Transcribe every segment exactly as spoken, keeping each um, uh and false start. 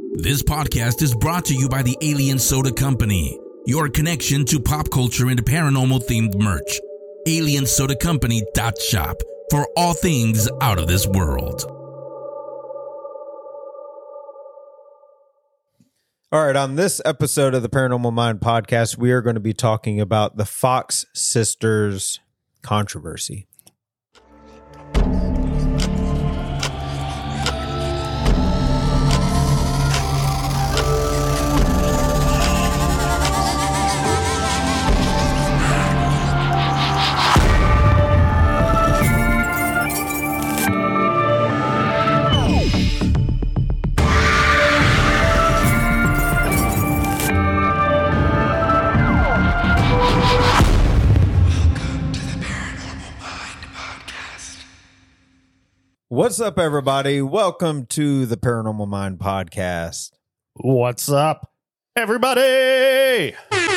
This podcast is brought to you by the Alien Soda Company, your connection to pop culture and paranormal themed merch. alien soda company dot shop for all things out of this world. All right, on this episode of the Paranormal Mind podcast, we are going to be talking about the Fox sisters controversy. What's up, everybody? Welcome to the Paranormal Mind podcast. What's up, everybody?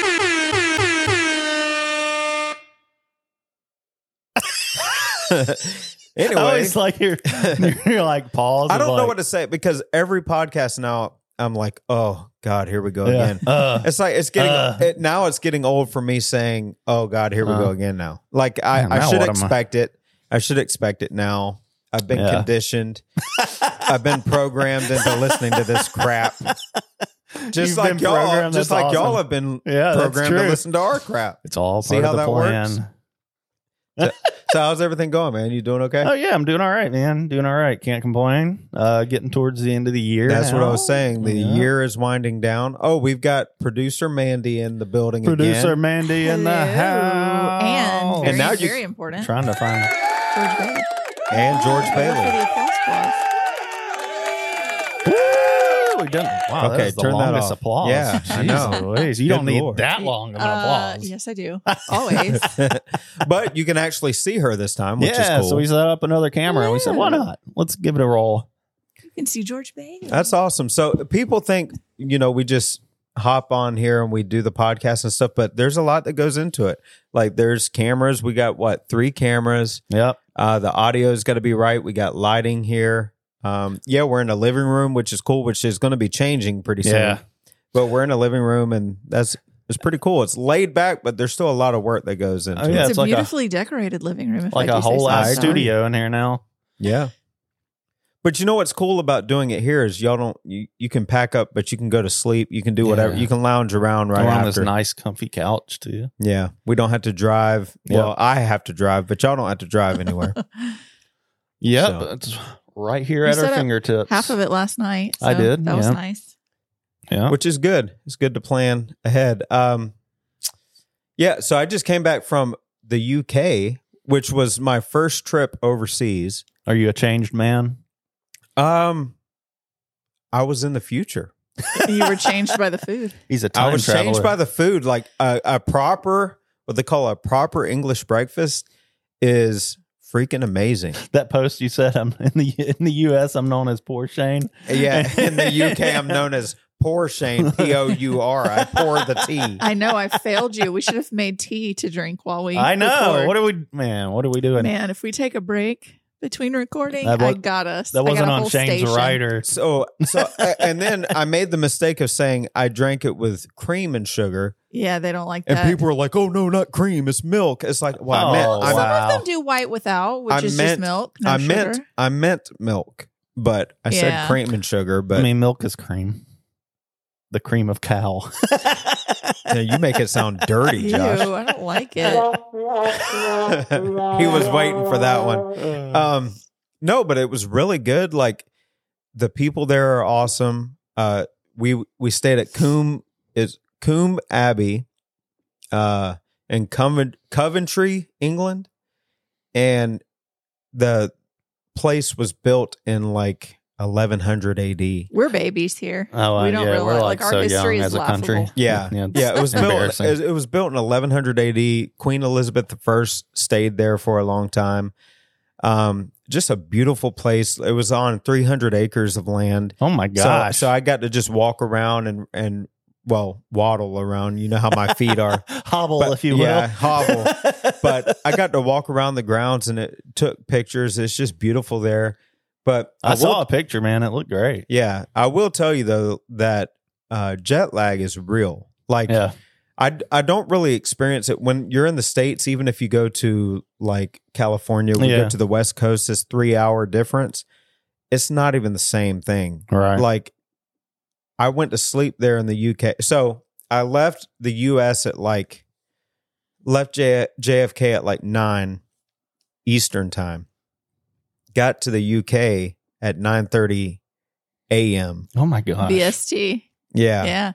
Anyway, I always like you're, you're like pause. I don't like, know what to say because every podcast now I'm like, oh God, here we go yeah, again. Uh, It's like it's getting uh, it, now. It's getting old for me saying, "Oh God, here we uh, go again." Now, like I, man, I now should what am I- expect it. I should expect it now. I've been Yeah. conditioned. I've been programmed into listening to this crap. Just You've like been y'all, programmed, just that's like y'all awesome. have been Yeah, that's programmed to true. listen to our crap. It's all See part how of the that plan. works? So, how's everything going, man? You doing okay? Oh yeah, I'm doing all right, man. Doing all right. Can't complain. Uh, getting towards the end of the year. That's what I was now. saying. The Yeah. year is winding down. Oh, we've got producer Mandy in the building Producer again. Mandy in the Hello. house. And very, And now you- very important. Trying to find. George Bailey. And George For Bailey. the applause clause. Woo! We done. Wow, Okay, that is the turn that longest off. applause. Yeah, I know. Jeez Louise, You Good don't need Lord. that long of an Uh, applause. yes, I do. Always. But you can actually see her this time, which yeah, is cool. so we set up another camera and we said, why Yeah. not? Let's give it a roll. You can see George Bailey. That's awesome. So people think, you know, we just hop on here and we do the podcast and stuff, but there's a lot that goes into it. Like there's cameras. We got what, three cameras. Yep. Uh, the audio's got to be right. We got lighting here. Um, yeah, we're in a living room, which is cool, which is going to be changing pretty soon. Yeah. But we're in a living room and that's it's pretty cool. It's laid back, but there's still a lot of work that goes into Oh, yeah, it. it's, it's a like a- beautifully decorated living room. If Like I a do say whole so I ass agree. myself. studio in here now. Yeah. But you know what's cool about doing it here is y'all don't you, you can pack up, but you can go to sleep. You can do whatever. Yeah. You can lounge around right We're on after. this nice, comfy couch too. Yeah, we don't have to drive. Yep. Well, I have to drive, but y'all don't have to drive anywhere. Yep, So- it's right here You at our set up fingertips. Half of it last night. I so did, That was yeah. nice. Yeah. Which is good. It's good to plan ahead. Um, yeah, so I just came back from the U K, which was my first trip overseas. Are you a changed man? Um, I was in the future. You were changed by the food. He's a time I was traveler. changed by the food. Like a, a proper, what they call a proper English breakfast, is freaking amazing. that post you said. I'm in the in the U S. I'm known as Poor Shane. Yeah, in the U K, I'm known as Pour Shane, P O U R. I pour the tea. I know I failed you. We should have made tea to drink while we I know. record. What are we, man? What are we doing? Man, if we take a break between recording, That wa- I got us. that I got wasn't a on whole Shane's station. rider. So, so, a- and then I made the mistake of saying I drank it with cream and sugar, Yeah, they don't like and that. people were like, "Oh no, not cream, it's milk." It's like, well, I meant, Oh, I, Some wow. of them do white without, which I is meant- just milk. No I sugar. meant, I meant milk, but I said Yeah. cream and sugar. But I mean, milk is cream. The cream of cow. yeah, you make it sound dirty, Ew, Josh. I don't like it. He was waiting for that one. Um, no, but it was really good. Like the people there are awesome. Uh, we we stayed at Coombe is Coombe Abbey, uh, in Covent- Coventry, England, and the place was built in like eleven hundred A D. We're babies here. Oh, uh, we don't yeah, realize we're like, like, our so history young is as a country. laughable. Yeah, Yeah, yeah. It was built. embarrassing. It, it was built in eleven hundred A D. Queen Elizabeth the First stayed there for a long time. Um, just a beautiful place. It was on three hundred acres of land. Oh my So, gosh. so I got to just walk around and and well waddle around. You know how my feet are. Hobble, But- if you will. yeah, hobble. But I got to walk around the grounds and it took pictures. It's just beautiful there. But I, I, saw will, a picture, man. It looked great. yeah, I will tell you though that uh, jet lag is real. Like, Yeah. I, I don't really experience it when you're in the States. Even if you go to like California, we Yeah. go to the West Coast, this three hour difference. It's not even the same thing. Right. Like, I went to sleep there in the U K. So I left the U S at like, left J- JFK at like nine Eastern time. Got to the U K at nine thirty a.m. Oh my gosh. B S T. Yeah. Yeah.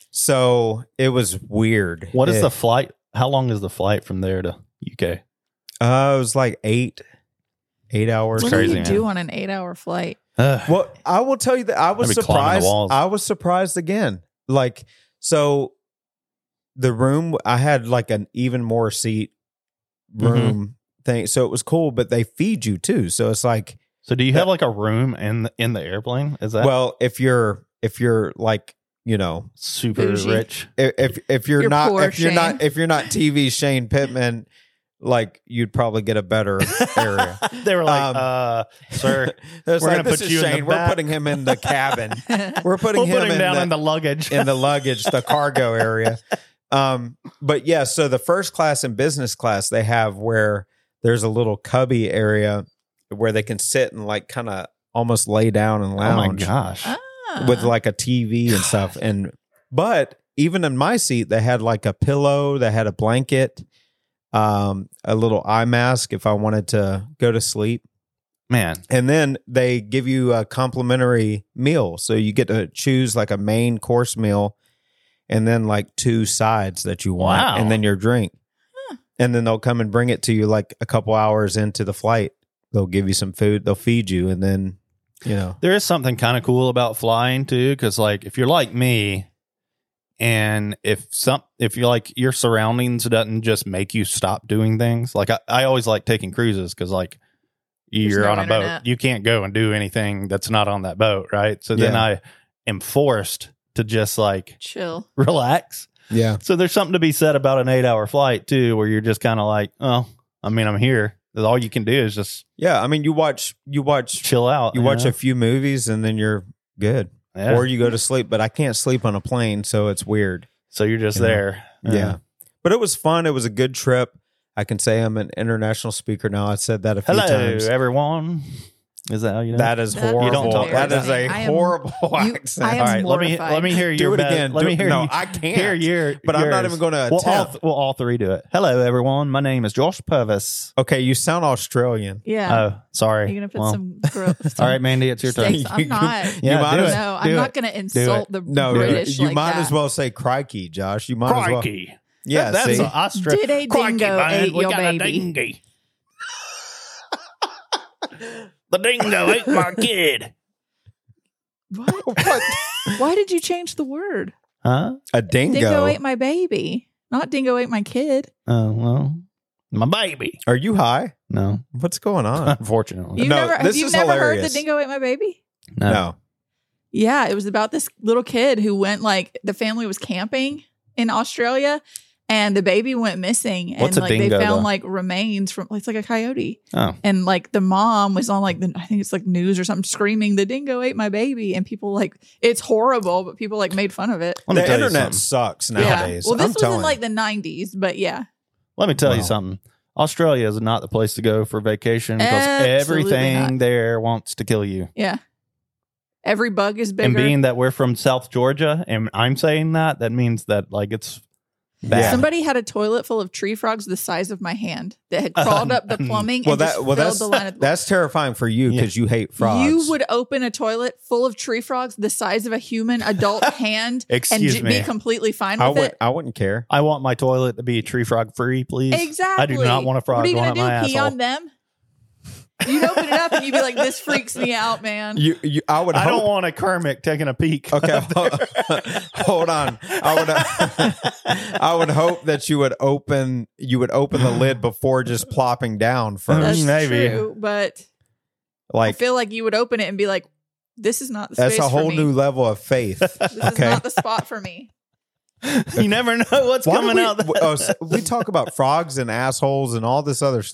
So it was weird. What is It- the flight? How long is the flight from there to U K? Uh, it was like eight, eight hours. What crazy, do you man. do on an eight-hour flight? Ugh. Well, I will tell you that I was I'd be climbing the surprised. walls. I was surprised again. Like, so the room, I had like an even more seat room Mm-hmm. thing. So it was cool, but they feed you too. So it's like, So do you have like a room in the, in the airplane? Is that well, if you're, if you're like, you know, super Bougie. rich? if, if, if you're, You're not, poor, if you're Shane. not, if you're not T V Shane Pittman, like you'd probably get a better area. They were like, Um, uh, sir, It's We're like, gonna this put is you in the Shane. We're back. putting him in the cabin. We're putting we'll him, put him in, down the, in the luggage. in the luggage, the cargo area. Um, but yeah, so the first class and business class they have where there's a little cubby area where they can sit and like kind of almost lay down and Oh my lounge gosh. Ah. with like a T V and stuff. And but even in my seat, they had like a pillow, they had a blanket, um, a little eye mask if I wanted to go to sleep. Man. And then they give you a complimentary meal. So you get to choose like a main course meal and then like two sides that you want Wow. and then your drink. Huh. And then they'll come and bring it to you like a couple hours into the flight. They'll give you some food, they'll feed you, and then, you know. There is something kind of cool about flying too, because like if you're like me, and if some if you're like your surroundings doesn't just make you stop doing things, like I, I always like taking cruises because like you're no on a internet. boat, you can't go and do anything that's not on that boat, right? So then Yeah. I am forced to just like Chill. relax. Yeah. So there's something to be said about an eight hour flight too, where you're just kind of like, oh, I mean, I'm here. All you can do is just Yeah. I mean, you watch, you watch, chill out. you watch know? a few movies and then you're good. Yeah. Or you go to sleep, but I can't sleep on a plane. So it's weird. so you're just you know. there. Yeah. But it was fun. It was a good trip. I can say I'm an international speaker now. I said that a few Hello, times. everyone. Is that how you know? That is That- horrible. You don't talk that like is that. a I am- horrible you- accent. I am All right, let me mortified. let me hear Do your it best- again. Let Do me it- hear no, you. I can't. Hear your, But I'm not yours. even gonna We'll all, attempt. th- we'll all three do it. Hello, everyone. My name is Josh Purvis. Okay, you sound Australian. Yeah. Oh, sorry. You're gonna put Well, some growth. all right, Mandy, it's your turn. Steaks. I'm not. Yeah, you might do as, it. No, I'm Do not it. going to insult the no, British you like might that. as well say crikey, Josh. You might as well. Crikey. Yeah, That- that's see? a Austra- Did a Crikey, dingo man, ate we your got a baby? dingy. The dingo ate my kid. What? What? Why did you change the word? Huh? A dingo. Dingo ate my baby, not dingo ate my kid. Oh, well, my baby. Are you high? No, What's going on? unfortunately. You've No, never, have this you is never heard hilarious. the dingo ate my baby? No. no. Yeah, it was about this little kid who went like the family was camping in Australia and the baby went missing and What's a like they dingo, found though? like remains from it's like a coyote. Oh. And like the mom was on like the I think it's like news or something screaming the dingo ate my baby and people like it's horrible but people like made fun of it. Let me The tell you internet something. sucks nowadays. Yeah. Well, this I'm was telling in like the nineties, but yeah. Let me tell you Wow. something. Australia is not the place to go for vacation because Absolutely everything not. there wants to kill you. Yeah. Every bug is bigger. And being that we're from South Georgia, and I'm saying that, that means that like it's bad. Yeah. Somebody had a toilet full of tree frogs the size of my hand that had crawled up the plumbing well, and that just well filled that's the line of that's terrifying for you Yeah. because you hate frogs. You would open a toilet full of tree frogs the size of a human adult hand Excuse and me. j- be completely fine I with would. it. I wouldn't care. I want my toilet to be tree frog free, please. Exactly. I do not want a frog What are you going gonna up my do? Pee asshole. on them? You'd open it up and you'd be like, "This freaks me out, man." You. you I would. I hope, don't want a Kermit taking a peek. Okay, hold on. I would. I would hope that you would open. You would open the lid before just plopping down That's first. maybe. true, but I Like feel like you would open it and be like, "This is not the that's space a whole for me. new level of faith. This is Okay. not the spot for me." You never know what's Why do coming we, out. w- oh, so we talk about frogs and assholes and all this other stuff.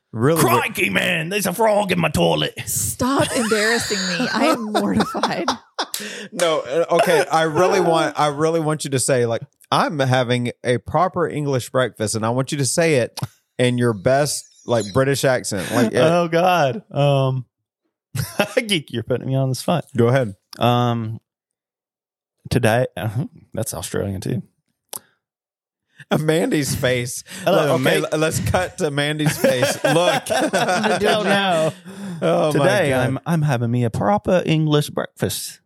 really, Crikey, man, there's a frog in my toilet. Stop embarrassing me. I am mortified. no, uh, okay. I really want, I really want you to say like, I'm having a proper English breakfast, and I want you to say it in your best like British accent. Like, uh, Oh God, um, Geek, you're putting me on the spot. go ahead. Um, today, uh, that's Australian too. Mandy's face. Hello, okay, mate. l- let's cut to Mandy's face. Look. gonna do it Oh no! Oh, my Today, God. I'm I'm having me a proper English breakfast.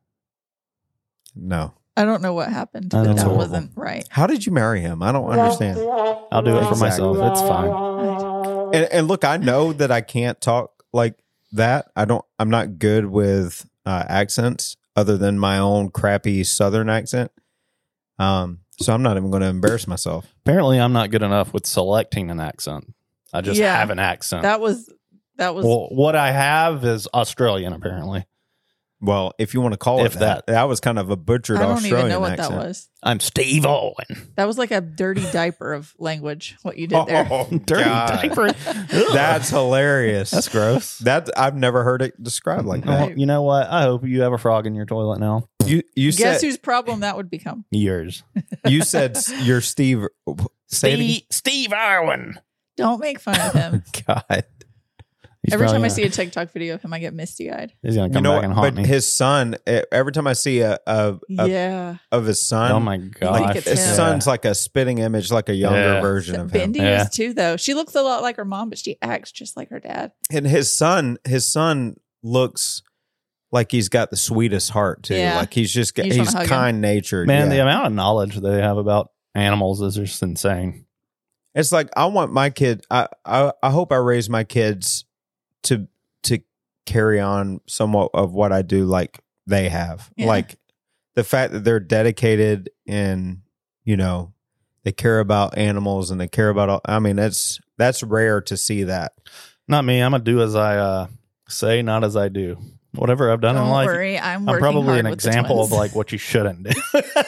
No. I don't know what happened, I but don't that know. wasn't right. How did you marry him? I don't understand. I'll do it for Exactly. myself. It's fine. And, and look, I know that I can't talk like that. I don't. I'm not good with uh, accents other than my own crappy Southern accent. Um, so I'm not even going to embarrass myself. Apparently, I'm not good enough with selecting an accent. I just Yeah. have an accent. That was that was well, what I have is Australian, apparently. Well, if you want to call If it that, that, was kind of a butchered I don't Australian even know what accent. that was. I'm Steve Owen. That was like a dirty diaper of language. What you did there. Oh, Dirty God. diaper. That's hilarious. That's gross. That I've never heard it described like that. Well, you know what? I hope you have a frog in your toilet now. You you Guess said whose problem that would become? Yours. you said you're Steve. Say it again. Steve, Steve Irwin. Don't make fun of him. God. He's Every time probably I gonna- see a TikTok video of him, I get misty eyed. he's gonna You come know, back and haunt but me. his son. eh, Every time I see a, a, a Yeah. of his son, oh my think gosh! it's his him. son's like a spitting image, like a younger Yeah. version of him. Bendy Yeah. is too, though. She looks a lot like her mom, but she acts just like her dad. And his son, his son looks like he's got the sweetest heart too. Yeah. Like he's just You just he's wanna hug him. kind natured. Man, yeah. the amount of knowledge they have about animals is just insane. It's like I want my kid. I, I I hope I raise my kids to to carry on somewhat of what I do, like they have. Yeah. Like the fact that they're dedicated and you know they care about animals and they care about. All, I mean, that's that's rare to see that. Not me. I'm gonna do as I uh, say, not as I do. Whatever I've done Don't in life, worry. I'm, I'm working probably hard an with the example of twins. like what you shouldn't do.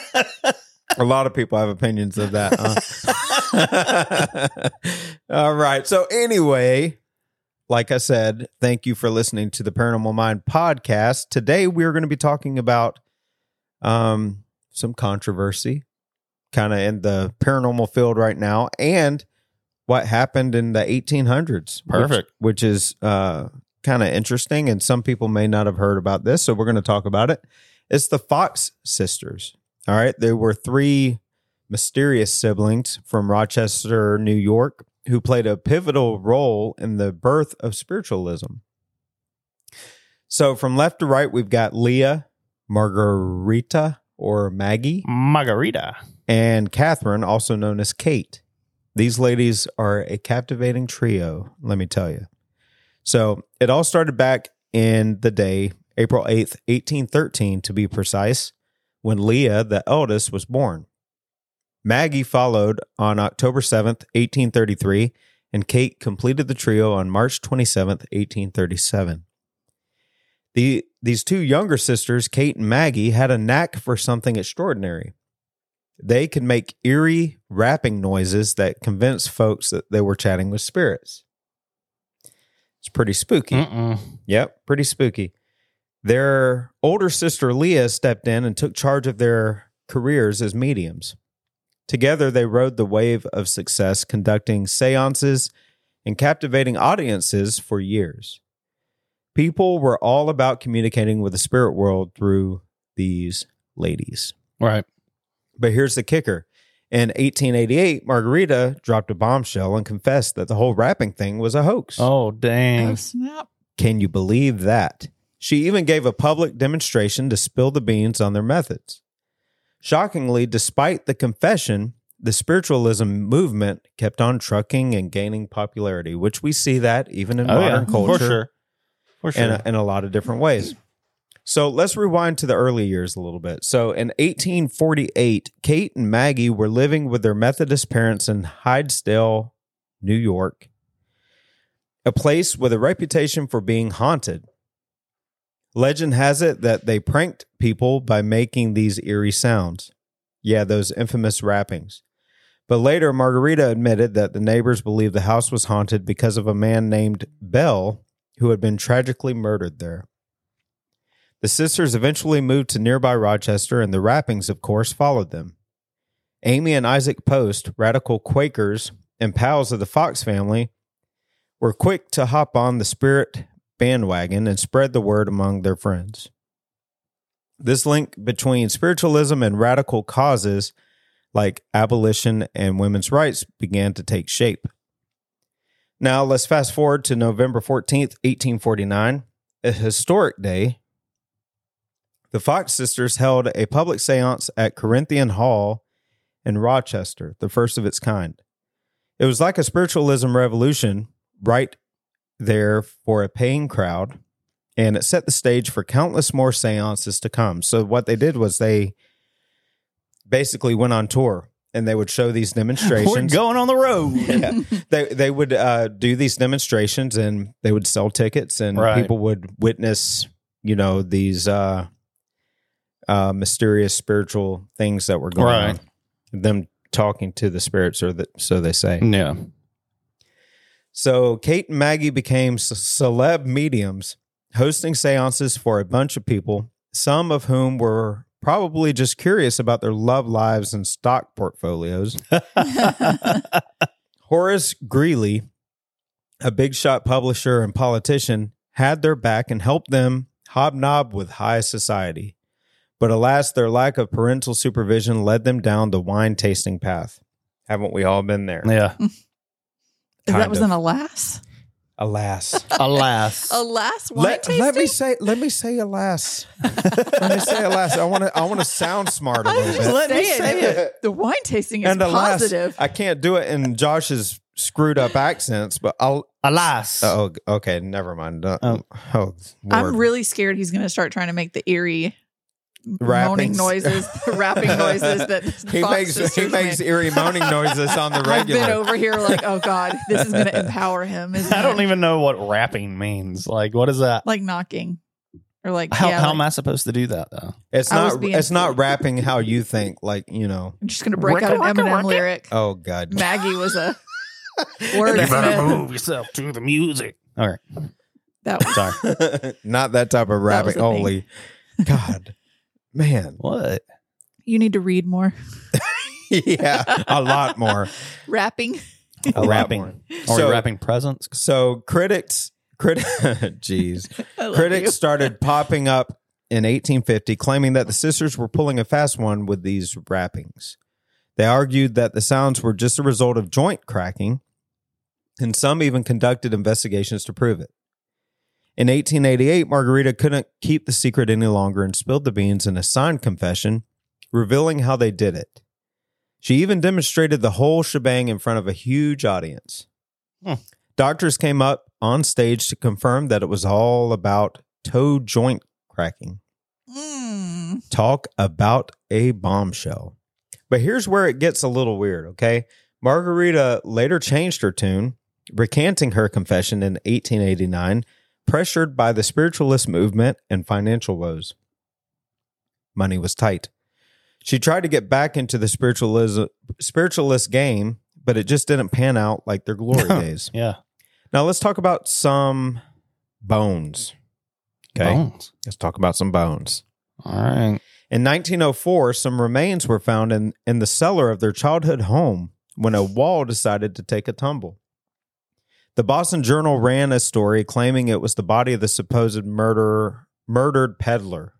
A lot of people have opinions of that. Huh? All right. So anyway, like I said, thank you for listening to the Paranormal Mind podcast. Today we're going to be talking about um, some controversy kind of in the paranormal field right now and what happened in the eighteen hundreds. Perfect. Which, which is uh, kind of interesting. And some people may not have heard about this. So we're going to talk about it. It's the Fox sisters. All right. There were three mysterious siblings from Rochester, New York, who played a pivotal role in the birth of spiritualism. So from left to right, we've got Leah, Margarita, or Maggie, Margarita. and Catherine, also known as Kate. These ladies are a captivating trio, let me tell you. So it all started back in the day, April eighth, eighteen thirteen, to be precise, when Leah, the eldest, was born. Maggie followed on October seventh, eighteen thirty-three, and Kate completed the trio on March twenty-seventh, eighteen thirty-seven. The, these two younger sisters, Kate and Maggie, had a knack for something extraordinary. They could make eerie rapping noises that convinced folks that they were chatting with spirits. It's pretty spooky. Mm-mm. Yep, pretty spooky. Their older sister, Leah, stepped in and took charge of their careers as mediums. Together, they rode the wave of success, conducting seances and captivating audiences for years. People were all about communicating with the spirit world through these ladies. Right. But here's the kicker. In eighteen eighty-eight, Margarita dropped a bombshell and confessed that the whole rapping thing was a hoax. Oh, Oh, dang. snap. Can you believe that? She even gave a public demonstration to spill the beans on their methods. Shockingly, despite the confession, the spiritualism movement kept on trucking and gaining popularity, which we see that even in Oh, modern yeah. culture For sure. For sure. in, a, in a lot of different ways. So let's rewind to the early years a little bit. So in eighteen forty-eight, Kate and Maggie were living with their Methodist parents in Hydesdale, New York, a place with a reputation for being haunted. Legend has it that they pranked people by making these eerie sounds. Yeah, those infamous rappings. But later, Margarita admitted that the neighbors believed the house was haunted because of a man named Bell who had been tragically murdered there. The sisters eventually moved to nearby Rochester, and the Rappings, of course, followed them. Amy and Isaac Post, radical Quakers and pals of the Fox family, were quick to hop on the spirit bandwagon and spread the word among their friends. This link between spiritualism and radical causes like abolition and women's rights began to take shape. Now, let's fast forward to November fourteenth, eighteen forty-nine, a historic day. The Fox sisters held a public seance at Corinthian Hall in Rochester, the first of its kind. It was like a spiritualism revolution right there for a paying crowd, and it set the stage for countless more seances to come. So what they did was they basically went on tour, and they would show these demonstrations. We're going on the road. Yeah. They they would uh, do these demonstrations, and they would sell tickets, and Right. people would witness, you know, these uh, uh, mysterious spiritual things that were going Right. on. Them talking to the spirits, or the, so they say. Yeah. So Kate and Maggie became c- celeb mediums, hosting seances for a bunch of people, some of whom were probably just curious about their love lives and stock portfolios. Horace Greeley, a big shot publisher and politician, had their back and helped them hobnob with high society. But alas, their lack of parental supervision led them down the wine tasting path. Haven't we all been there? Yeah. That Kind was of. an alas. Alas. Alas. Alas, wine Let, tasting? let me say let me say alas. Let me say alas. I want to I want to sound smart a I was little just bit. Let me saying, say it. The wine tasting is And alas, positive. I can't do it in Josh's screwed up accents, but I'll Alas. Oh, okay, never mind. Uh, Oh. oh, I'm Lord. really scared he's going to start trying to make the eerie moaning Rappings. noises, the rapping noises that He Fox makes he sisters makes make. eerie moaning noises on the I've regular. been over here like, oh God, this is going to empower him. Isn't I don't it? even know what rapping means. Like, what is that? like knocking or like How, yeah, how like, am I supposed to do that, though? It's I was not being- it's not rapping how you think, like, you know. I'm just going to break out an Wicka, wicka, Eminem wicka. lyric. Oh God. Maggie was a You better wordsmith. move yourself to the music. All right. That was Sorry. Not that type of rapping. was a thing. Holy God. Man. What? you need to read more. Yeah, a lot more. Rapping. A lot Rapping. more. Are So- we rapping presents? So critics, crit, jeez, I love critics you. started popping up in eighteen fifty, claiming that the sisters were pulling a fast one with these rappings. They argued that the sounds were just a result of joint cracking, and some even conducted investigations to prove it. In eighteen eighty-eight, Margarita couldn't keep the secret any longer and spilled the beans in a signed confession, revealing how they did it. She even demonstrated the whole shebang in front of a huge audience. Hmm. Doctors came up on stage to confirm that it was all about toe joint cracking. Mm. Talk about a bombshell. But here's where it gets a little weird, okay? Margarita later changed her tune, recanting her confession in eighteen eighty-nine, pressured by the spiritualist movement and financial woes. Money was tight. She tried to get back into the spiritualism, spiritualist game, but it just didn't pan out like their glory days. Yeah. Now let's talk about some bones. Okay, Bones. let's talk about some bones. All right. In nineteen oh four, some remains were found in, in the cellar of their childhood home when a wall decided to take a tumble. The Boston Journal ran a story claiming it was the body of the supposed murderer, murdered peddler.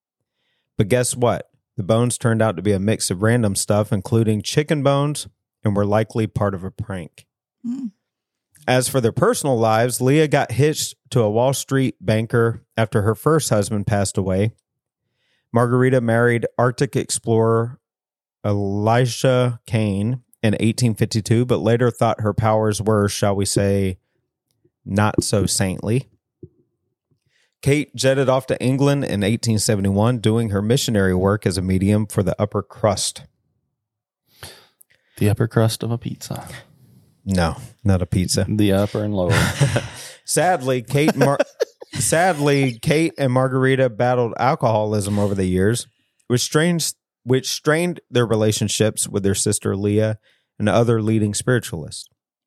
But guess what? The bones turned out to be a mix of random stuff, including chicken bones, and were likely part of a prank. Mm. As for their personal lives, Leah got hitched to a Wall Street banker after her first husband passed away. Margarita married Arctic explorer Elisha Kane in eighteen fifty-two, but later thought her powers were, shall we say, not so saintly. Kate jetted off to England in eighteen seventy-one, doing her missionary work as a medium for the upper crust. The upper crust of a pizza. No, not a pizza. The upper and lower. Sadly, Kate Mar- Sadly, Kate and Margarita battled alcoholism over the years, which strained, which strained their relationships with their sister Leah and other leading spiritualists.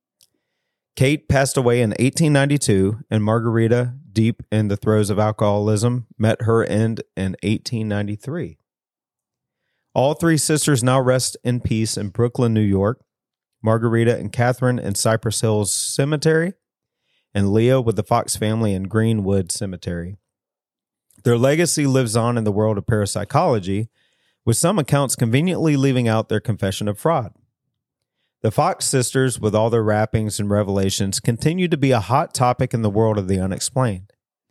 Kate passed away in eighteen ninety-two, and Margarita, deep in the throes of alcoholism, met her end in eighteen ninety-three. All three sisters now rest in peace in Brooklyn, New York. Margarita and Catherine in Cypress Hills Cemetery, and Leah with the Fox family in Greenwood Cemetery. Their legacy lives on in the world of parapsychology, with some accounts conveniently leaving out their confession of fraud. The Fox sisters, with all their wrappings and revelations, continue to be a hot topic in the world of the unexplained.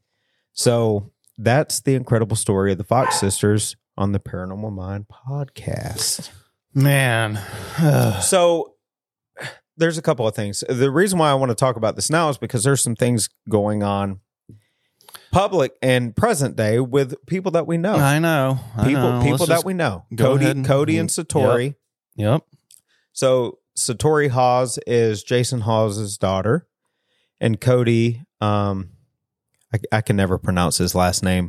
So that's the incredible story of the Fox sisters on the Paranormal Mind podcast. Man. So there's a couple of things. The reason why I want to talk about this now is because there's some things going on public and present day with people that we know. I know. I people know. people Let's that just we know. go Cody ahead and- Cody and Satori. Yep. So Satori Hawes is Jason Hawes' daughter, and Cody, um, I, I can never pronounce his last name.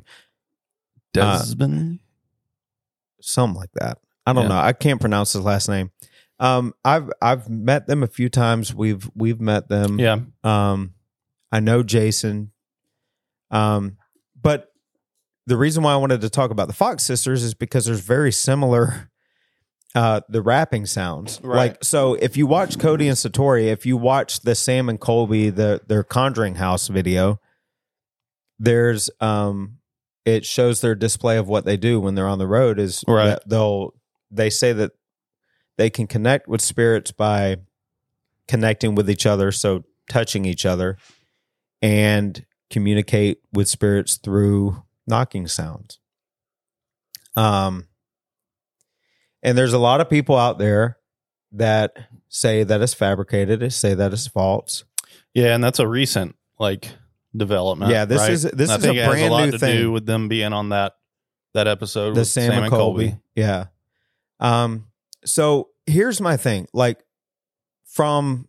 Desmond. Uh, something like that. I don't Yeah. know. I can't pronounce his last name. Um, I've I've met them a few times. We've we've met them. yeah. Um, I know Jason. Um, but the reason why I wanted to talk about the Fox sisters is because there's very similar, uh, the rapping sounds. Right. Like, so if you watch Cody and Satori, if you watch the Sam and Colby, the, their Conjuring House video, there's, um, it shows their display of what they do when they're on the road is Right. that they'll, they say that they can connect with spirits by connecting with each other. So touching each other, and communicate with spirits through knocking sounds. Um, and there's a lot of people out there that say that it's fabricated, they say that it's false. Yeah, and that's a recent like development. Yeah, this right? is- this I is a think it has brand a lot new to thing. do with them being on that that episode The with Sam, and Colby. Yeah. Um, so here's my thing. Like, from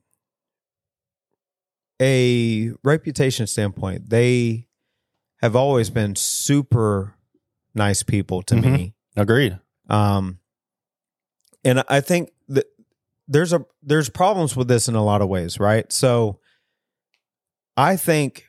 a reputation standpoint, they have always been super nice people to Mhm. me. Agreed. Um, and I think that there's a there's problems with this in a lot of ways, right? So I think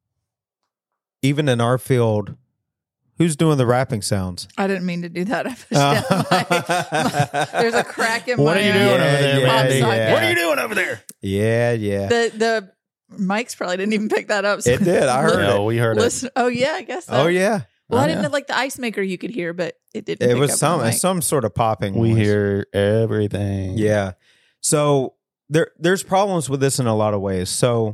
even in our field, who's doing the rapping sounds? I didn't mean to do that. I pushed down my- there's a crack in What my are you doing uh, over there, yeah, Randy? yeah. What are you doing over there? Yeah, yeah. The the mics probably didn't even pick that up. so- It did. I heard No, we heard it. Listen, oh yeah, I guess. So. Oh yeah. Well, Oh, I didn't yeah. know, like the ice maker you could hear, but it didn't. It pick was up some on the mic. some sort of popping. We noise. hear everything. Yeah. So there there's problems with this in a lot of ways. So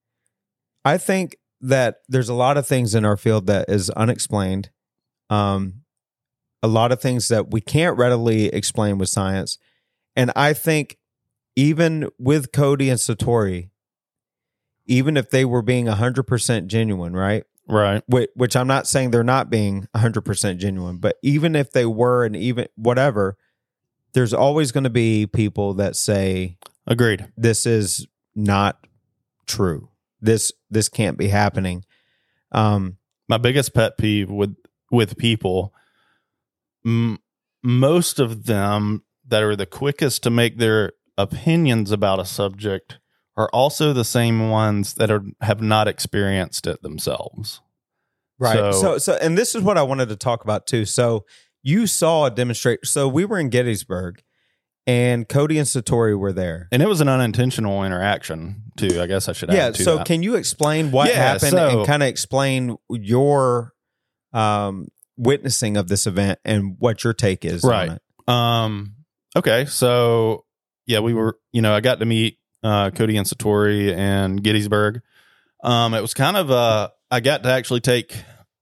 I think that there's a lot of things in our field that is unexplained. Um, a lot of things that we can't readily explain with science. And I think even with Cody and Satori, even if they were being one hundred percent genuine, right? Right. Which, which I'm not saying they're not being one hundred percent genuine, but even if they were, and even whatever, there's always going to be people that say Agreed. this is not true. This this can't be happening. Um, My biggest pet peeve with with people, m- most of them that are the quickest to make their opinions about a subject are also the same ones that are have not experienced it themselves. right. So, So- so and this is what I wanted to talk about too. So you saw a demonstration. So we were in Gettysburg, and Cody and Satori were there. And it was an unintentional interaction too. I guess I should add Yeah. to So that. can you explain what Yeah, happened so- and kind of explain your um, witnessing of this event and what your take is Right. on it? Um. Okay. So yeah, we were. You know, I got to meet uh, Cody and Satori in Gettysburg. Um. It was kind of a. I got to actually take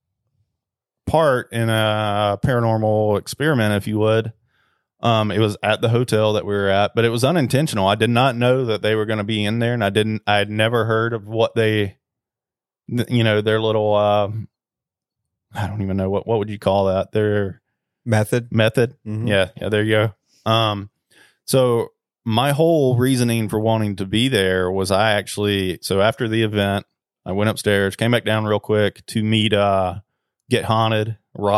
part in a paranormal experiment, if you would. Um. It was at the hotel that we were at, but it was unintentional. I did not know that they were going to be in there, and I didn't. I had never heard of what they. You know, their little. Uh, I don't even know what what would you call that. Their Method. method. Mhm. Yeah, yeah, there you go. Um, so my whole reasoning for wanting to be there was I actually, so after the event, I went upstairs, came back down real quick to meet, uh, Get Haunted, Rob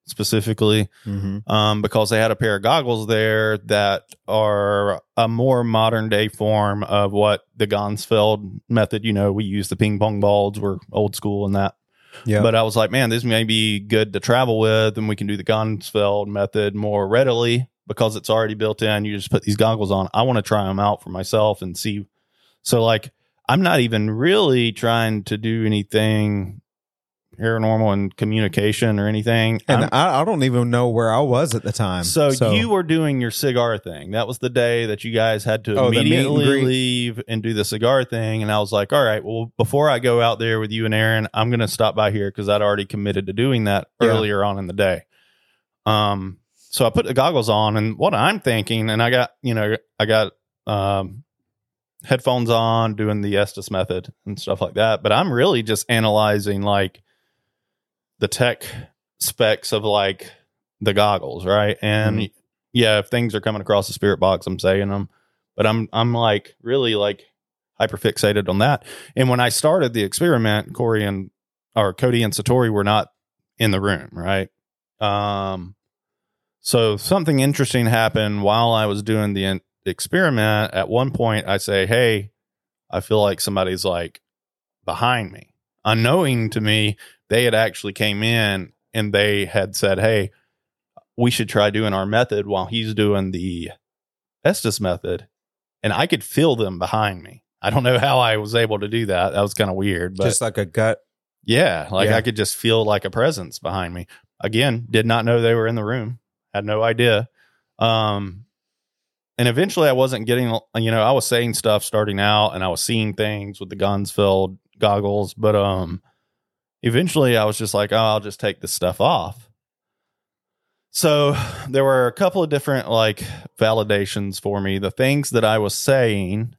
specifically, Mm-hmm. um, because they had a pair of goggles there that are a more modern day form of what the Gonsfeld method, you know, we use the ping pong balls. We're old school in that. Yeah. But I was like, man, this may be good to travel with, and we can do the Gonsfeld method more readily because it's already built in. You just put these goggles on. I want to try them out for myself and see. So, like, I'm not even really trying to do anything paranormal and communication or anything. And I, I don't even know where I was at the time. So, you were doing your cigar thing. That was the day that you guys had to Oh, the meet and immediately greet. leave and do the cigar thing. And I was like, all right, well, before I go out there with you and Aaron, I'm going to stop by here because I'd already committed to doing that Yeah. earlier on in the day. Um, so I put the goggles on, and what I'm thinking, and I got, you know, I got um, headphones on doing the Estes method and stuff like that. But I'm really just analyzing like the tech specs of like the goggles, right? And Mhm. yeah, if things are coming across the spirit box, I'm saying them, but I'm I'm like really like hyper fixated on that. And when I started the experiment, Corey and or Cody and Satori were not in the room, right? Um, so something interesting happened while I was doing the in- experiment. At one point, I say, "Hey, I feel like somebody's like behind me." Unknowing to me, they had actually came in and they had said, "Hey, we should try doing our method while he's doing the Estes method." And I could feel them behind me. I don't know how I was able to do that. That was kind of weird, but just like a gut. yeah, like Yeah. I could just feel like a presence behind me. Again, did not know they were in the room. Had no idea. Um, and eventually I wasn't getting, you know, I was saying stuff starting out and I was seeing things with the Gonsfeld goggles, but um, eventually I was just like, oh, I'll just take this stuff off. So there were a couple of different like validations for me. The things that I was saying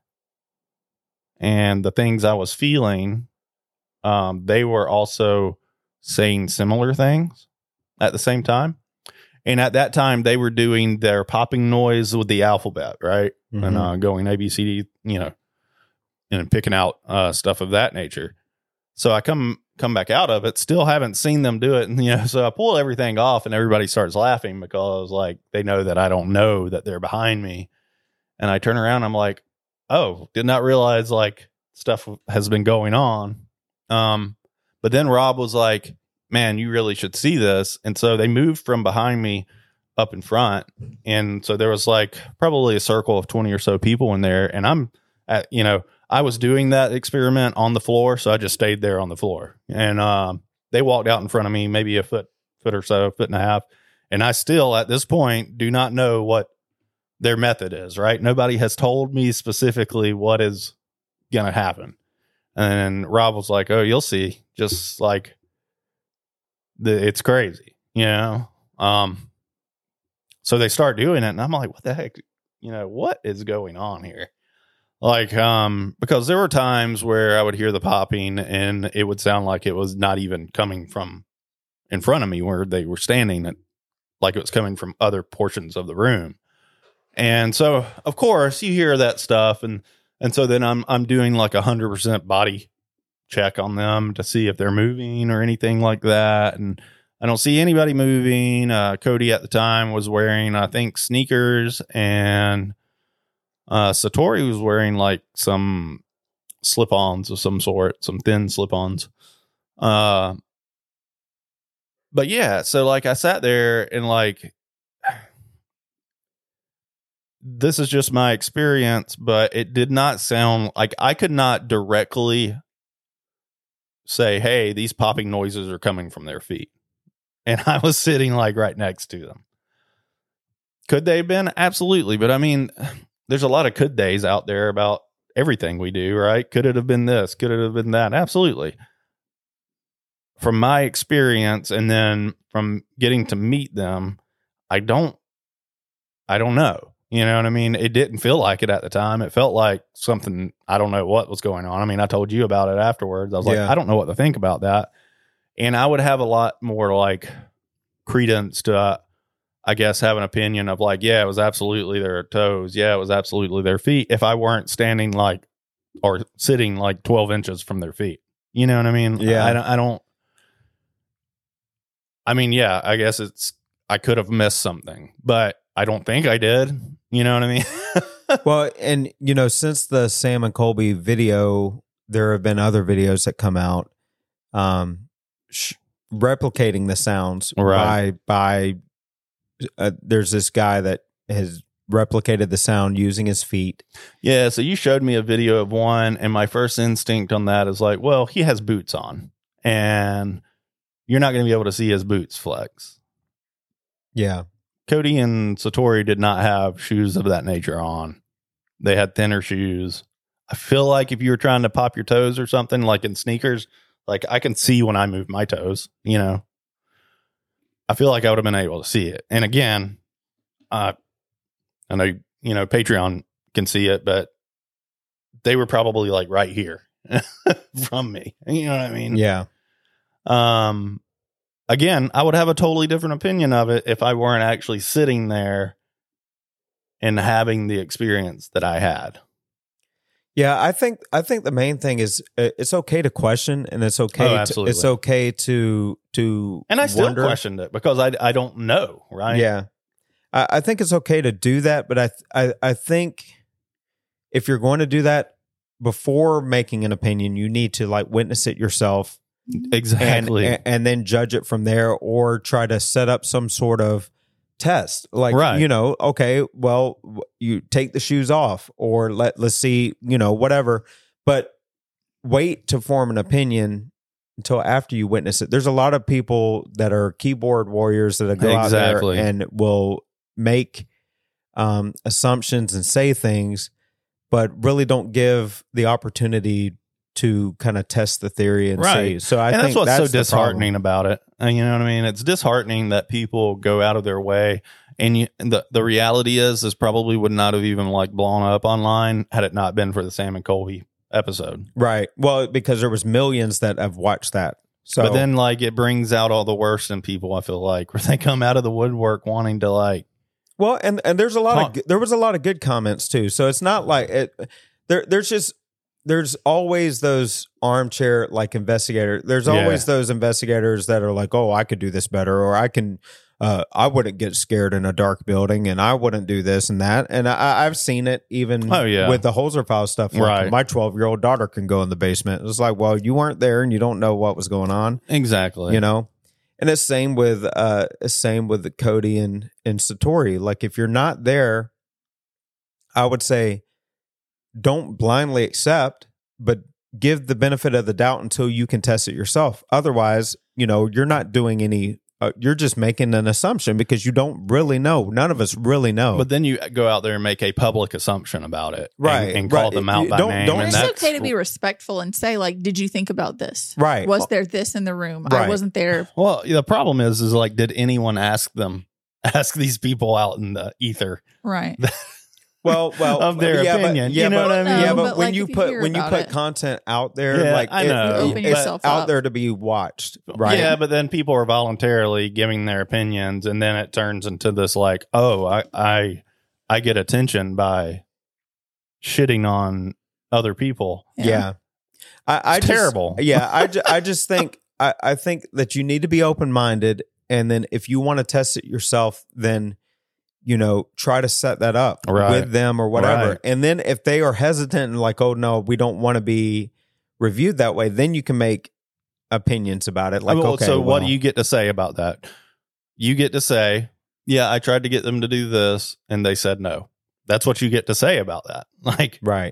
and the things I was feeling, um, they were also saying similar things at the same time. And at that time, they were doing their popping noise with the alphabet, right? Mhm. And uh, going A, B, C, D, you know, and picking out uh, stuff of that nature. So I come come back out of it, still haven't seen them do it. And, you know, so I pull everything off and everybody starts laughing because, like, they know that I don't know that they're behind me. And I turn around, I'm like, oh, did not realize, like, stuff has been going on. Um, but then Rob was like, man, you really should see this. And so they moved from behind me up in front. And so there was like probably a circle of twenty or so people in there. And I'm at, you know, I was doing that experiment on the floor. So I just stayed there on the floor. And um, they walked out in front of me, maybe a foot, foot or so, foot and a half. And I still, at this point, do not know what their method is, right? Nobody has told me specifically what is going to happen. And Rob was like, oh, you'll see. Just like, the, it's crazy, you know? Um, so they start doing it and I'm like, what the heck, you know, what is going on here? Like, um, because there were times where I would hear the popping and it would sound like it was not even coming from in front of me where they were standing, and like it was coming from other portions of the room. And so, of course, you hear that stuff. And, and so then I'm, I'm doing like a hundred percent body check on them to see if they're moving or anything like that. And I don't see anybody moving. Uh, Cody at the time was wearing, I think, sneakers, and uh, Satori was wearing like some slip-ons of some sort, some thin slip-ons. Uh, but yeah, so like I sat there and like, this is just my experience, but it did not sound like I could not directly say, hey, these popping noises are coming from their feet. And I was sitting like right next to them. Could they have been? Absolutely. But I mean, there's a lot of could they's out there about everything we do, right? Could it have been this? Could it have been that? Absolutely. From my experience and then from getting to meet them, I don't, I don't know. You know what I mean? It didn't feel like it at the time. It felt like something, I don't know what was going on. I mean, I told you about it afterwards. I was like, Yeah. I don't know what to think about that. And I would have a lot more like credence to, uh, I guess, have an opinion of like, yeah, it was absolutely their toes. Yeah, it was absolutely their feet. If I weren't standing like, or sitting like twelve inches from their feet, you know what I mean? Yeah. I don't, I don't, I mean, yeah, I guess it's, I could have missed something, but I don't think I did. You know what I mean? Well, and, you know, since the Sam and Colby video, there have been other videos that come out um, sh- replicating the sounds Right. by, by uh, there's this guy that has replicated the sound using his feet. Yeah. So you showed me a video of one, and my first instinct on that is like, well, he has boots on, and you're not going to be able to see his boots flex. Yeah. Cody and Satori did not have shoes of that nature on. They had thinner shoes. I feel like if you were trying to pop your toes or something, like in sneakers, like I can see when I move my toes, you know. I feel like I would have been able to see it. And again, uh, I know, you know, Patreon can see it, but they were probably like right here from me. You know what I mean? Yeah. Um, again, I would have a totally different opinion of it if I weren't actually sitting there and having the experience that I had. Yeah, I think I think the main thing is uh, it's okay to question, and it's okay. Oh, to, absolutely. it's okay to to And I still wonder. questioned it because I, I don't know, right? Yeah, I, I think it's okay to do that, but I I I think if you're going to do that before making an opinion, you need to like witness it yourself. Exactly. And, and, and then judge it from there, or try to set up some sort of test. Like, Right. you know, okay, well, you take the shoes off, or let, let's see, you know, whatever. But wait to form an opinion until after you witness it. There's a lot of people that are keyboard warriors that go Exactly. out there and will make um, assumptions and say things, but really don't give the opportunity to kind of test the theory and Right. see. So I and think that's what's that's so the disheartening problem. about it. Uh, You know what I mean? It's disheartening that people go out of their way, and you, the the reality is, this probably would not have even like blown up online had it not been for the Sam and Colby episode. Right. Well, because there was millions that have watched that. So But then, like, it brings out all the worst in people. I feel like where they come out of the woodwork wanting to like, well, and and there's a lot Talk. of there was a lot of good comments too. So it's not like it. There, there's just there's always those armchair like investigator. There's Yeah. always those investigators that are like, oh, I could do this better, or I can. Uh, I wouldn't get scared in a dark building, and I wouldn't do this and that. And I, I've seen it even Oh, yeah. with the Holzer file stuff. Like Right. My twelve year old daughter can go in the basement. It's like, well, you weren't there, and you don't know what was going on. exactly. You know, and it's same with uh, it's same with the Cody and and Satori. Like if you're not there, I would say, don't blindly accept, but give the benefit of the doubt until you can test it yourself. Otherwise, you know, you're not doing any. Uh, you're just making an assumption because you don't really know. None of us really know. But then you go out there and make a public assumption about it, and- Right, And, call right. them out You by don't- name. don't- and It's that's okay to be respectful and say, like, did you think about this? Right. Was there this in the room? Right. I wasn't there. Well, the problem is, is like, did anyone ask them, ask these people out in the ether Right. Well, well, of their yeah, opinion? But, yeah, You know but, what I mean? Yeah, No, but, but, when like, you if you put hear when you about put it- content out there, Yeah, like I it- know. it- Open it's yourself out up. there to be watched, right? Yeah, but then people are voluntarily giving their opinions, and then it turns into this like, oh, I I, I get attention by shitting on other people. Yeah, I, I It's just- terrible. Yeah, I, ju- I just think I, I think that you need to be open minded, and then if you want to test it yourself, then you know try to set that up Right. with them or whatever. Right. And then if they are hesitant and like, oh no, we don't want to be reviewed that way, then you can make opinions about it. Like, Well, okay, so what well, do you get to say about that? You get to say, yeah, I tried to get them to do this, and they said no. That's what you get to say about that. Like, right?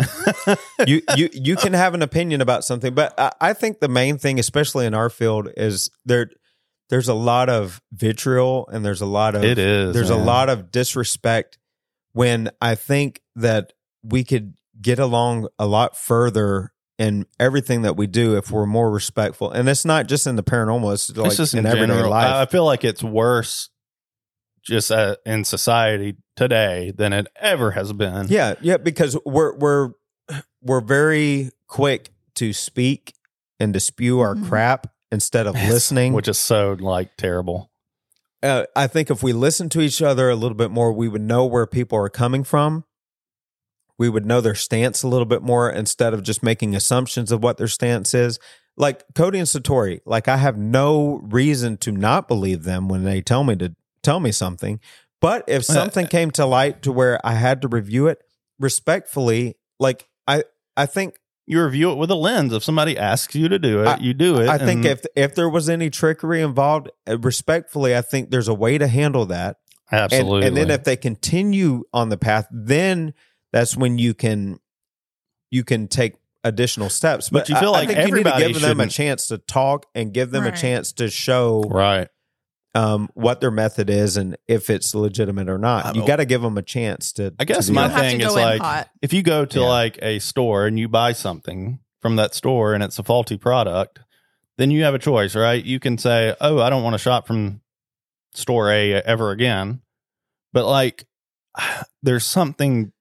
you you you can have an opinion about something, but I, I think the main thing, especially in our field, is there. There's a lot of vitriol and there's a lot of it is. there's man. a lot of disrespect. When I think that we could get along a lot further in everything that we do if we're more respectful, and it's not just in the paranormal; it's like It's just in, in everyday general. life. I I feel like it's worse just uh, in society today than it ever has been. Yeah, yeah, because we're we're we're very quick to speak and to spew our Mhm. crap instead of listening. Which is so like terrible. uh, I think if we listen to each other a little bit more, we would know where people are coming from. We would know their stance a little bit more instead of just making assumptions of what their stance is. like Cody and Satori, like I have no reason to not believe them when they tell me to tell me something. But if something came to light to where I had to review it respectfully, like I, I think you review it with a lens. If somebody asks you to do it, I, you do it. I think if if there was any trickery involved, uh, respectfully, I think there's a way to handle that. Absolutely. And, and then if they continue on the path, then that's when you can you can take additional steps. But, but you feel I, like I think everybody you need to give them a shouldn't- chance to talk and give them Right. a chance to show right. um, what their method is and if it's legitimate or not. I You know. got to give them a chance to. I guess to do my You that. don't have thing to is go in like hot. if you go to Yeah. like a store and you buy something from that store and it's a faulty product, then you have a choice, right? You can say, "Oh, I don't want to shop from store A ever again." But like there's something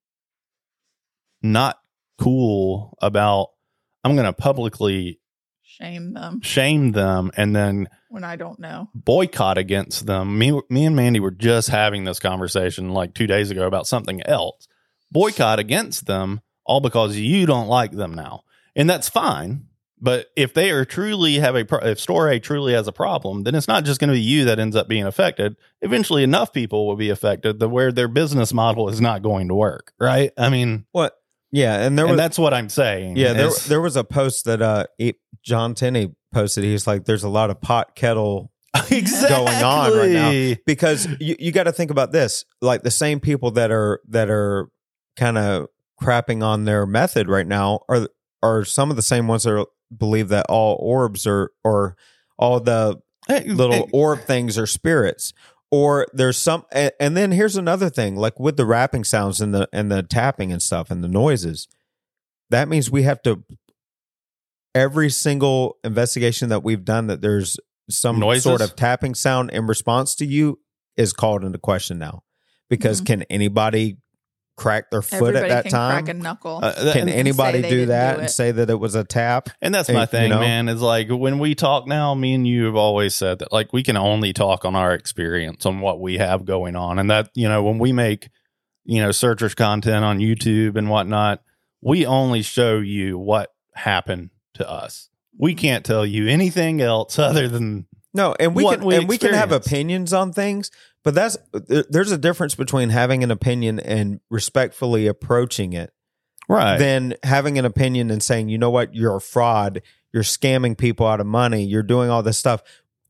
not cool about I'm going to publicly Shame them shame them and then when I don't know. boycott against them. Me, me and Mandy were just having this conversation like two days ago about something else. Boycott against them all because you don't like them now. And that's fine. But if they are truly have a, pro- if store A truly has a problem, then it's not just going to be you that ends up being affected. Eventually enough people will be affected that where their business model is not going to work. Right. I mean, What? Yeah, and there and was that's what I'm saying. yeah there is- there was a post that uh he, John Tenney posted. He's like, "There's a lot of pot kettle." exactly. going on right now. Because you, you got to think about this, like the same people that are that are kind of crapping on their method right now are are some of the same ones that are, believe that all orbs are or all the Hey, little hey, orb things are spirits. Or there's some, and, and then here's another thing, like with the rapping sounds and the and the tapping and stuff and the noises, that means we have to every single investigation that we've done that there's some Noises? sort of tapping sound in response to you is called into question now. Because Mhm. can anybody crack their foot Everybody at that can time? crack a knuckle. uh, that- Can and- anybody they do didn't that do and it. say that it was a tap? And that's Hey, my you thing, know? man, is like when we talk now, me and you have always said that like we can only talk on our experience on what we have going on. And that, you know, when we make, you know, searchers content on YouTube and whatnot, we only show you what happened to us. We can't tell you anything else other than No, and we what can we and we can have experienced. opinions on things, but that's there- there's a difference between having an opinion and respectfully approaching it right. than having an opinion and saying, you know what, you're a fraud, you're scamming people out of money, you're doing all this stuff.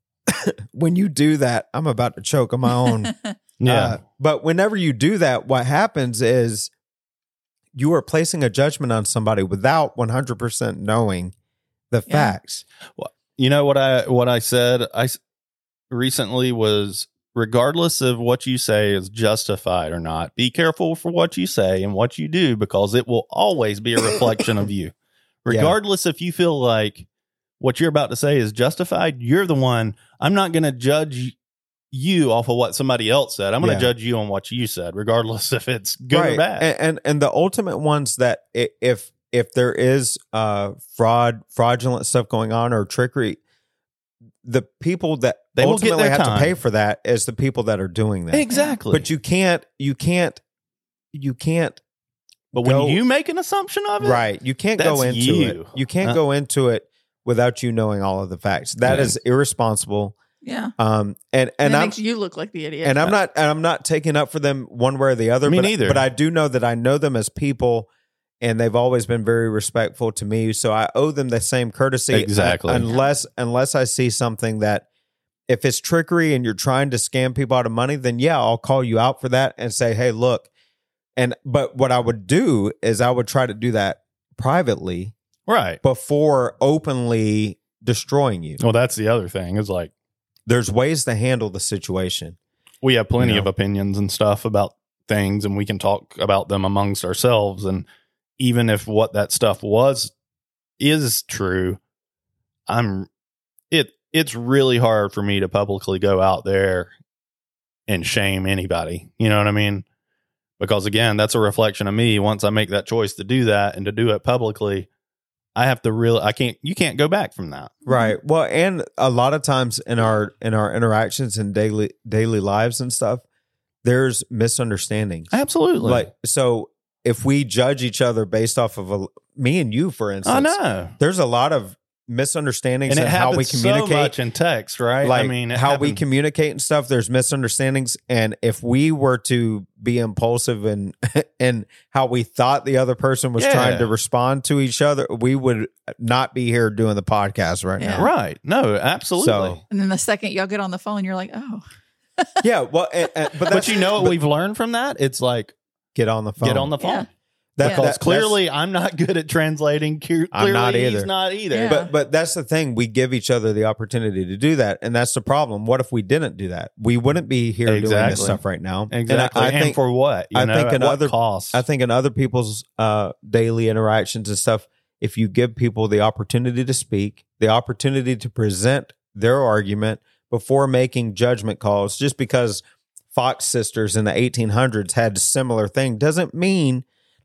When you do that, I'm about to choke on my own. yeah. Uh, but whenever you do that, what happens is you are placing a judgment on somebody without one hundred percent knowing the Yeah. facts. You know what I what I said I s- recently was regardless of what you say is justified or not, be careful for what you say and what you do because it will always be a reflection of you. Regardless if you feel like what you're about to say is justified, you're the one. I'm not going to judge you off of what somebody else said. I'm going to Yeah. judge you on what you said, regardless if it's good Right. or bad. And, and and the ultimate ones that i- if if there is uh fraud, fraudulent stuff going on or trickery, the people that They will get ultimately their have time. to pay for that is the people that are doing that. Exactly. But you can't you can't you can't but when go- you make an assumption of it, right. You can't go That's into you. it. You can't Uh, go into it without you knowing all of the facts. That Yeah. is irresponsible. Yeah. Um and And, and it I'm makes you look like the idiot. and I'm not and I'm not taking up for them one way or the other. Me but, neither. But I do know that I know them as people, and they've always been very respectful to me. So I owe them the same courtesy. Exactly. un- unless unless I see something that if it's trickery and you're trying to scam people out of money, then yeah, I'll call you out for that and say, hey, look. And but what I would do is I would try to do that privately right. before openly destroying you. Well, that's the other thing is like There's ways to handle the situation. we have plenty You of know? opinions and stuff about things and we can talk about them amongst ourselves. And even if what that stuff was is true, I'm it it's really hard for me to publicly go out there and shame anybody. You know what I mean? Because again, that's a reflection of me. Once I make that choice to do that and to do it publicly, I have to really I can't you can't go back from that. Right. Well, and a lot of times in our in our interactions and daily daily lives and stuff, there's misunderstandings. Absolutely. Like so if we judge each other based off of a, me and you, for instance, I know. there's a lot of misunderstandings and it and how we happens so communicate. much in text, right? Like I mean, it how we happens- communicate and stuff. There's misunderstandings, and if we were to be impulsive and and how we thought the other person was Yeah. trying to respond to each other, we would not be here doing the podcast right Yeah. now. right? No, absolutely. So And then the second y'all get on the phone, you're like, oh, yeah, well, and, and- but but that's, you know what but we've learned from that? It's like get on the phone. get on the phone. Yeah. That- Yeah. Because that- clearly I'm not good at translating. Clearly I'm not he's either. not either. Yeah. But but that's the thing. We give each other the opportunity to do that, and that's the problem. What if we didn't do that? We wouldn't be here doing this Exactly. stuff right now. Exactly. And I, I and think for what? You I know, think at in what other- cost? I think in other people's uh, daily interactions and stuff, if you give people the opportunity to speak, the opportunity to present their argument before making judgment calls, just because Fox sisters in the eighteen hundreds had a similar thing, doesn't mean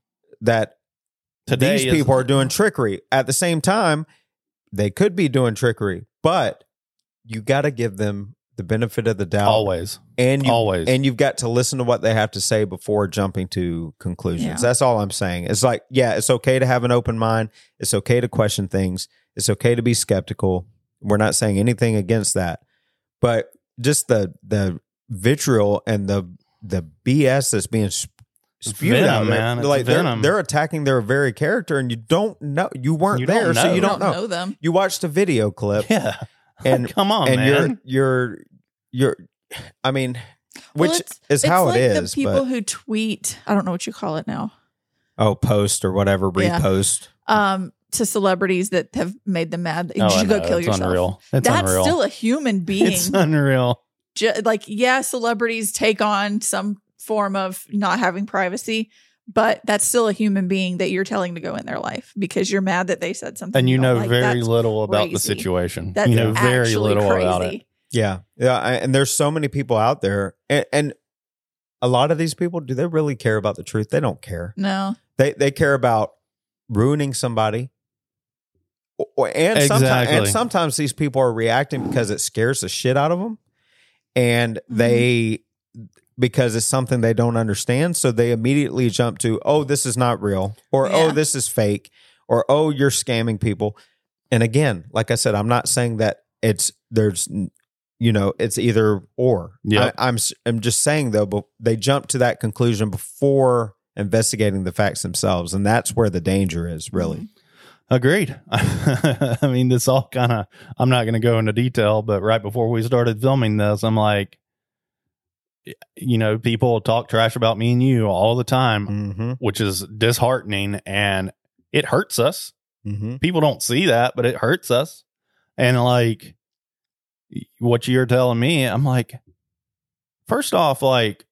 that Today these is- people are doing trickery. At the same time, they could be doing trickery, but you got to give them the benefit of the doubt. always, and you, always. and you've got to listen to what they have to say before jumping to conclusions. Yeah. That's all I'm saying. It's like, yeah, it's okay to have an open mind. It's okay to question things. It's okay to be skeptical. We're not saying anything against that, but just the the vitriol and the the B S that's being sp- spewed venom, out there, man. It's like they're, venom. they're attacking their very character, and you don't know. You weren't You don't there, so know. you don't know. know them. You watched a video clip, yeah. and Come on, and man. you're you're you're. I mean, which Well, it's- is it's how like it is. the people but, who tweet, I don't know what you call it now, oh, post or whatever, Yeah. repost. um, to celebrities that have made them mad. That you Oh, I should go know. kill It's yourself. Unreal. It's That's unreal. still a human being. It's unreal. Ju- like, yeah, celebrities take on some form of not having privacy, but that's still a human being that you're telling to go in their life because you're mad that they said something. And you don't know like. very That's little about the crazy. situation. That's you know very actually little crazy. about it. Yeah, yeah, I, and there's so many people out there, and, and a lot of these people, do they really care about the truth? They don't care. No, They they care about ruining somebody. Or- And sometimes, Exactly. and sometimes these people are reacting because it scares the shit out of them, and Mm-hmm. they because it's something they don't understand, so they immediately jump to, oh, this is not real, or oh, Yeah. this is fake, or oh, you're scamming people. And again, like I said, I'm not saying that it's there's you know it's either or. Yep. I, I'm s- I'm just saying though, but they jump to that conclusion before investigating the facts themselves, and that's where the danger is, really. Mm-hmm. Agreed. I mean, this all kind of, I'm not going to go into detail, but right before we started filming this, I'm like, you know, people talk trash about me and you all the time, Mm-hmm. which is disheartening and it hurts us. Mm-hmm. People don't see that, but it hurts us. And like what you're telling me, I'm like, first off, like,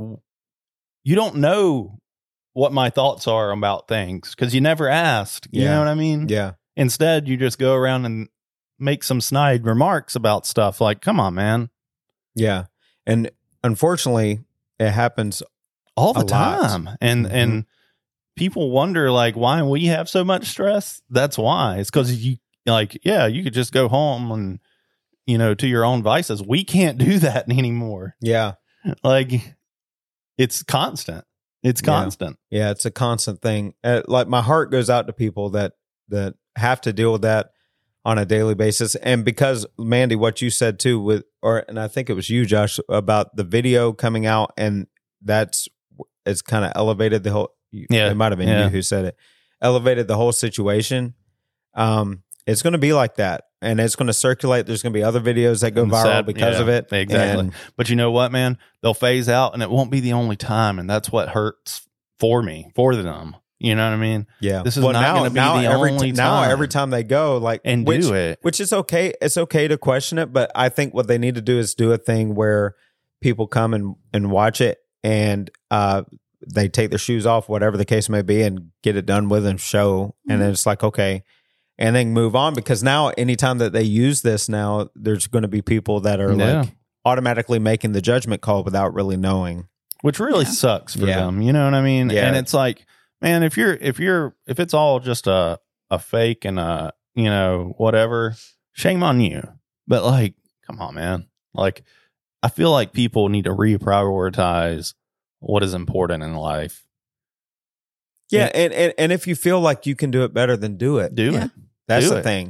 you don't know what my thoughts are about things because you never asked. You Yeah. know what I mean? Yeah. Instead, you just go around and make some snide remarks about stuff like, come on, man. Yeah. And unfortunately, it happens. All the A lot. time. And Mhm. and people wonder like why we have so much stress. That's why. It's because you like, yeah, you could just go home and you know, to your own vices. We can't do that anymore. Yeah. Like it's constant. It's Yeah. constant. Yeah. It's a constant thing. Uh, like my heart goes out to people that, that have to deal with that on a daily basis. And because Mandy, what you said too with, or, and I think it was you, Josh, about the video coming out and that's, it's kind of elevated the whole, Yeah. it might've been Yeah. you who said it, elevated the whole situation. Um, it's going to be like that. And it's going to circulate. There's going to be other videos that go And viral sad- because yeah, of it. exactly. And But you know what, man? They'll phase out and it won't be the only time. And that's what hurts for me, for them. You know what I mean? yeah, This is not gonna be now the every only now time. every time they go like And which, do it. which is okay. It's okay to question it, but I think what they need to do is do a thing where people come and and watch it and uh they take their shoes off, whatever the case may be, and get it done with and show, and then it's like okay, and then move on because now anytime that they use this, now there's going to be people that are Yeah. like automatically making the judgment call without really knowing. Which really Yeah. sucks for Yeah. them. You know what I mean? Yeah. And it's like, man, if you're if you're if it's all just a a fake and a you know whatever, shame on you. But like, come on, man. Like, I feel like people need to reprioritize what is important in life. Yeah, and, and and if you feel like you can do it better, then do it. Do Yeah. it. That's do the it. thing. go ahead.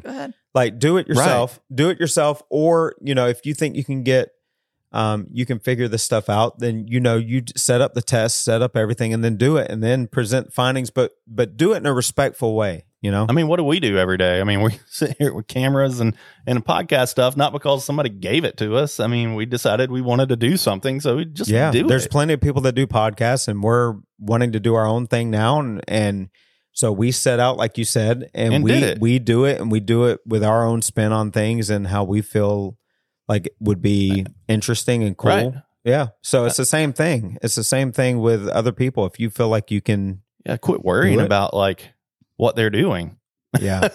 Like, do it yourself. Right. Do it yourself. Or, you know, if you think you can get, um, you can figure this stuff out, then, you know, you set up the test, set up everything, and then do it, and then present findings, but but do it in a respectful way, you know? I mean, what do we do every day? I mean, we sit here with cameras and, and podcast stuff, not because somebody gave it to us. I mean, we decided we wanted to do something, so we just yeah, do there's it. plenty of people that do podcasts, and we're wanting to do our own thing now, and and so we set out, like you said, and, And we did it. we do it, and we do it with our own spin on things and how we feel like it would be interesting and cool. Right. Yeah. So it's the same thing. It's the same thing with other people. If you feel like you can, Yeah, quit worrying Do it. about like what they're doing. yeah,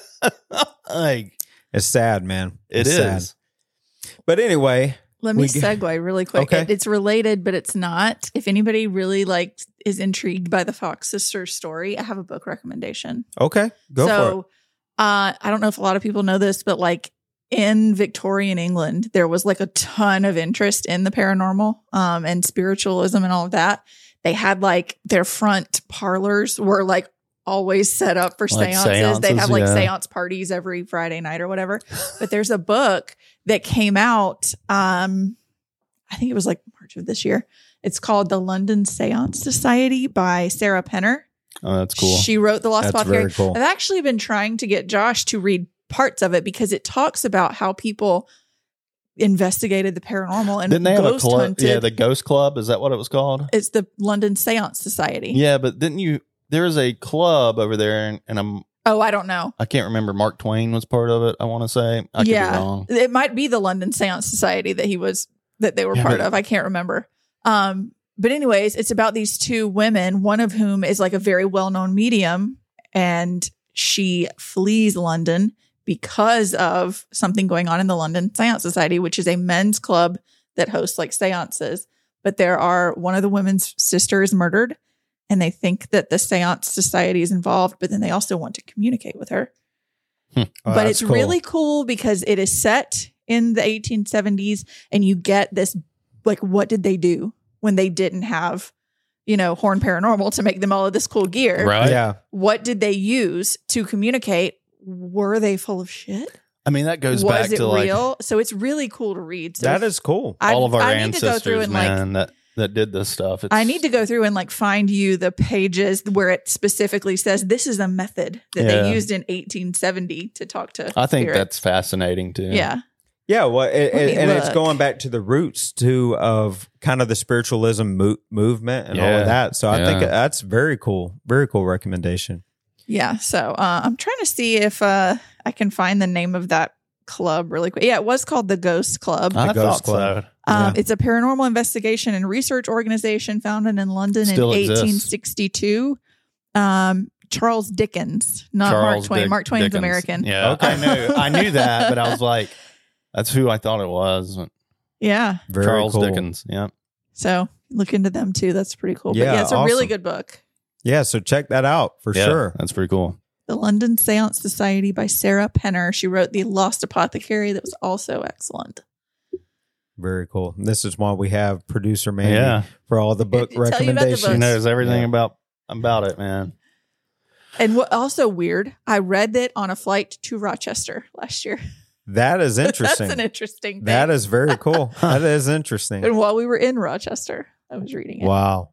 Like it's sad, man. it It's is. sad. But anyway, Let me We g- segue really quick. Okay. It- it's related, but it's not. If anybody really like is intrigued by the Fox sisters story, I have a book recommendation. okay, go so, for it. uh, I don't know if a lot of people know this, but like in Victorian England, there was like a ton of interest in the paranormal um, and spiritualism and all of that. They had like their front parlors were like always set up for Like seances. They'd seances, have like yeah. seance parties every Friday night or whatever. But there's a book that came out, um, I think it was like March of this year. It's called The London Seance Society by Sarah Penner. Oh, that's cool. She wrote The Lost That's Apothecary. very cool. I've actually been trying to get Josh to read parts of it because it talks about how people investigated the paranormal and Didn't they have a ghost club? hunted. Yeah, the Ghost Club. Is that what it was called? It's the London Seance Society. Yeah, but didn't you? There's a club over there, and, and I'm Oh, I don't know. I can't remember. Mark Twain was part of it. I want to say. I could yeah, be wrong. it might be the London Seance Society that he was that they were Yeah, part but- of. I can't remember. Um, but anyways, it's about these two women, one of whom is like a very well-known medium, and she flees London because of something going on in the London Seance Society, which is a men's club that hosts like seances. But there are one of the women's sisters murdered, and they think that the Seance Society is involved, but then they also want to communicate with her. Oh, But that's it's cool. really cool because it is set in the eighteen seventies, and you get this like, what did they do when they didn't have, you know, Horn Paranormal to make them all of this cool gear? Right. Yeah. What did they use to communicate? Were they full of shit? I mean, that goes Was back it to like real? So it's really cool to read. So That is cool. I- all of our I need to go through ancestors, and, like- man, that that did this stuff. It's, I need to go through and like find you the pages where it specifically says this is a method that Yeah. they used in eighteen seventy to talk to. I think spirits. that's fascinating too. yeah. Yeah, well, it, Let me it- and it's look. going back to the roots too of kind of the spiritualism mo- movement and all Yeah. of that. So I think Yeah. that's very cool, very cool recommendation. Yeah. So uh, I'm trying to see if uh, I can find the name of that club really quick. Yeah, it was called the Ghost Club. I The Ghost thought Club. so. Um, Yeah. It's a paranormal investigation and research organization founded in London Still in exists. eighteen sixty-two. Um, Charles Dickens, not Mark Charles Twain. Dick- Mark Twain's Dickens. American. Yeah. Okay. I knew I knew that, but I was like, that's who I thought it was. Yeah. Very Charles cool. Dickens. Yeah. So look into them too. That's pretty cool. But Yeah, yeah, it's a really awesome. good book. Yeah, so check that out for Yeah, sure. That's pretty cool. The London Seance Society by Sarah Penner. She wrote The Lost Apothecary. That was also excellent. Very cool. And this is why we have producer Mandy Yeah. for all the book Tell you about the recommendations. She books. knows everything Yeah. about about it, man. And what also weird, I read that on a flight to Rochester last year. That is interesting. That's an interesting thing. That is very cool. That is interesting. And while we were in Rochester, I was reading it. Wow.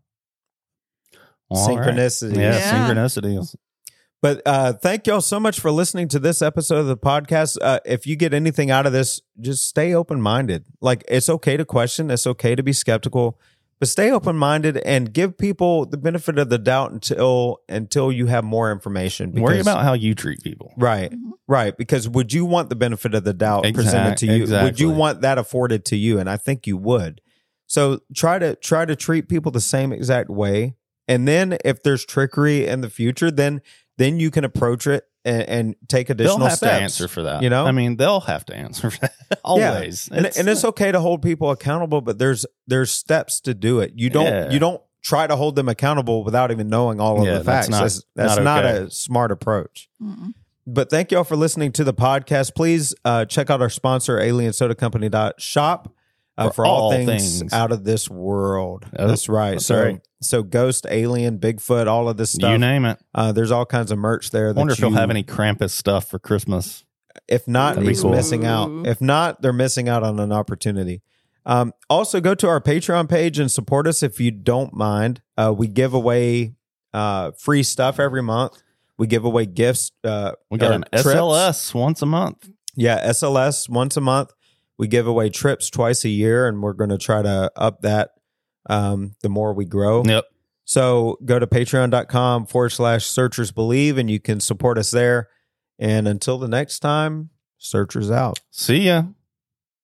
All right. Synchronicity. Yeah, Yeah. synchronicities. But uh, thank y'all so much for listening to this episode of the podcast. Uh, if you get anything out of this, just stay open minded. Like, it's okay to question, it's okay to be skeptical, but stay open minded and give people the benefit of the doubt until until you have more information. Worry Because- about how you treat people. right, Mhm. right. Because would you want the benefit of the doubt Exact- presented to you? Would exactly. you want that afforded to you? And I think you would. So try to try to treat people the same exact way. And then if there's trickery in the future, then then you can approach it and, and take additional They'll have steps. to answer for that. you know? I mean, they'll have to answer for that always. And it's, and it's okay to hold people accountable, but there's there's steps to do it. You don't Yeah. you don't try to hold them accountable without even knowing all of Yeah, the that's facts. not- that's that's not not, okay. a smart approach. Mm-mm. But thank y'all for listening to the podcast. Please uh, check out our sponsor, alien soda company dot shop, uh, for, For all, all things, things. out of this world. Oh, that's right. that's so right. so ghost, alien, Bigfoot, all of this You stuff. name it. Uh, there's all kinds of merch there. I That wonder if you, you'll have any Krampus stuff for Christmas. If not, That'd be he's cool. missing out. If not, they're missing out on an opportunity. Um, also, go to our Patreon page and support us if you don't mind. Uh, we give away uh, free stuff every month. We give away gifts. Uh, We got or an trips. S L S once a month. Yeah, S L S once a month. We give away trips twice a year, and we're going to try to up that um, the more we grow. Yep. So go to patreon.com forward slash searchers believe, and you can support us there. And until the next time, searchers out. See ya.